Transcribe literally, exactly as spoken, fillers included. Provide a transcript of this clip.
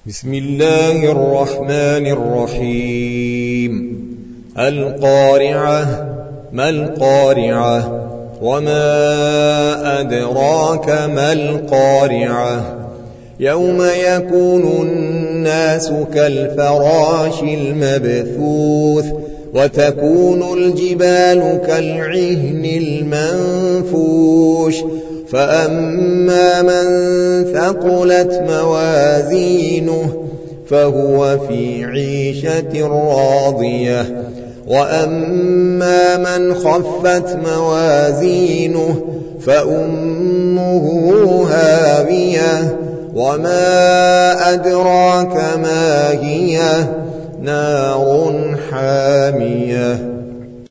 بسم الله الرحمن الرحيم. القارعة. ما القارعة؟ وما أدراك ما القارعة؟ يوم يكون الناس كالفراش المبثوث وتكون الجبال كالعهن المنفوش فأما من ثقلت موازينه فهو في عيشة راضية وأما من خفت موازينه فأمه هاوية وما أدراك ما هي نار حامية.